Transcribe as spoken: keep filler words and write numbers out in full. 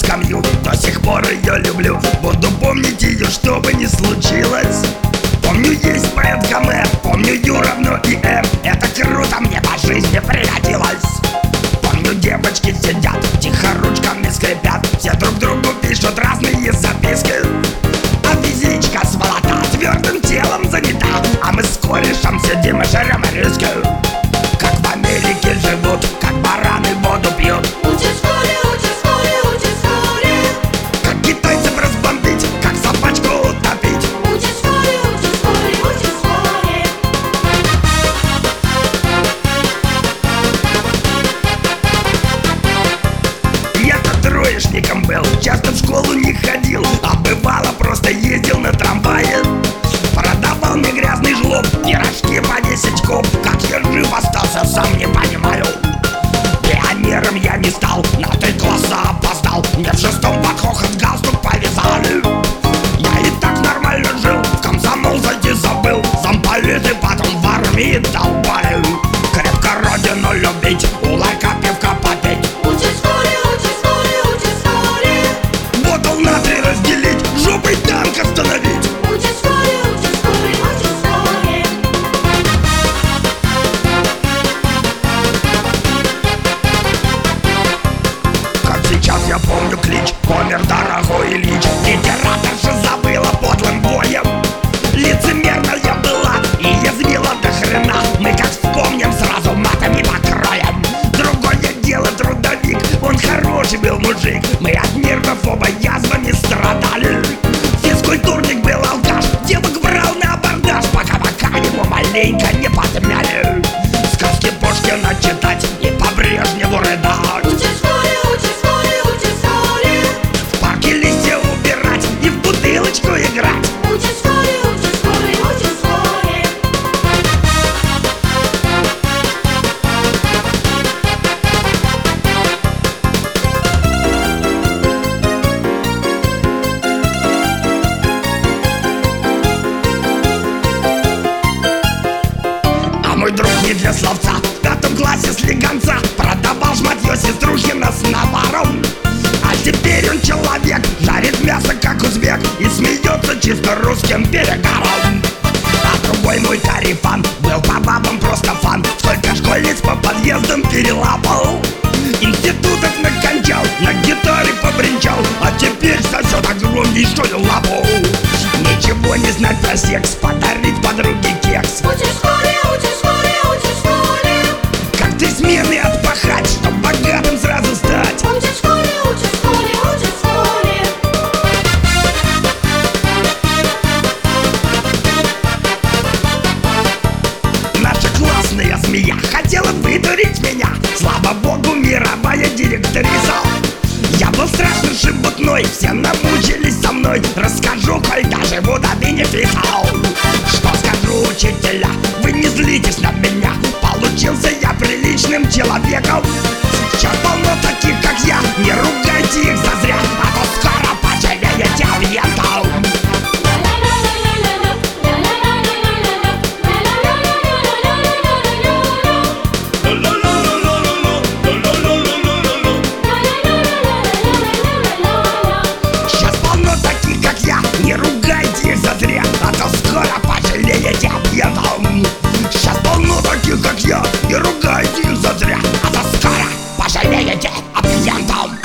скамью. До сих пор ее люблю, буду помнить ее, что бы ни случилось. Помню, есть поэт Гомер, помню Ю равно и М. Это круто, мне по жизни пригодилось. Помню, девочки сидят, тихо ручками скрипят, все друг другу пишут разные записки. А физичка сволота твердым телом занята, а мы с корешем сидим и жрем риски. Как в Америке живут, как бараны воду пьют. Учат в школе, учат в школе, учат в школе. Как китайцев разбомбить, как собачку утопить. Учат в школе, учат в школе, учат в школе. Я-то троечником был, часто в школу не ходил, а бывало просто ездил на трамвае. Продавал мне грязный жлоб, пирожки по десять куб. Как я жив остался, сам не понимаю. Пионером я не стал, на три класса опоздал. Мне в шестом под хохот галстук повязали. Я и так нормально жил, в комсомол зайти забыл. Замполиты потом в армии долбаю. Крепко родину любить, у ларька пивка попить. Учат в школе, учат в школе, учат в школе. Бутыл на три разделить, жопой танк остановить. Учат в школе, учат в школе, учат в школе. Как сейчас я помню клич, помер дорогой Ильич. Литераторша забыла подлым боем. Лицемерная была и язвила до хрена. Мы как вспомним, сразу матами покроем. Другое дело трудовик, он хороший был мужик. Мы от нервов оба язвами страдали. Физкультурник был алкаш, девок брал на абордаж, пока пока ему маленько не подмяли. Сказки Пушкина читать и по Брежневу рыдать. Учат в школе, учат в школе, учат в школе. В парке листья убирать и в бутылочку играть. Учат в школе, учат в школе, учат в школе. А мой друг не для словца в пятом классе слегонца продавал жматье сеструхина с наваром. А теперь он человек, жарит мясо как узбек и смеется чисто русским перегаром. А другой мой карифан был по бабам просто фан. Сколько школьниц по подъездам перелапал, институтов накончал, на гитаре побренчал, а теперь сосет огромнейшую лапу. Ничего не знать про секс, подарить подруге кекс. Учат в школе, учат в школе, учат в школе. Как ты смены отпахать, чтоб богатым сразу стать. Учат в школе, учат в школе, учат в школе. Наша классная змея хотела вытурить меня. Слава богу, мировая директриса. Я был страшно шебутной, все намучились со мной. Расскажу, коль доживу до бенефиса. Что скажу, учителя, вы не злитесь на меня. Получился я приличным человеком. Сейчас полно таких, как я, не ругайте их зазря, а то скоро пожалеете абьентов. Сейчас полно таких, как я, не ругайте их зазря, а то скоро пожалеете абьентов. Сейчас полно таких, как я, не ругайте их зазря, а то скоро пожалеете абьентов.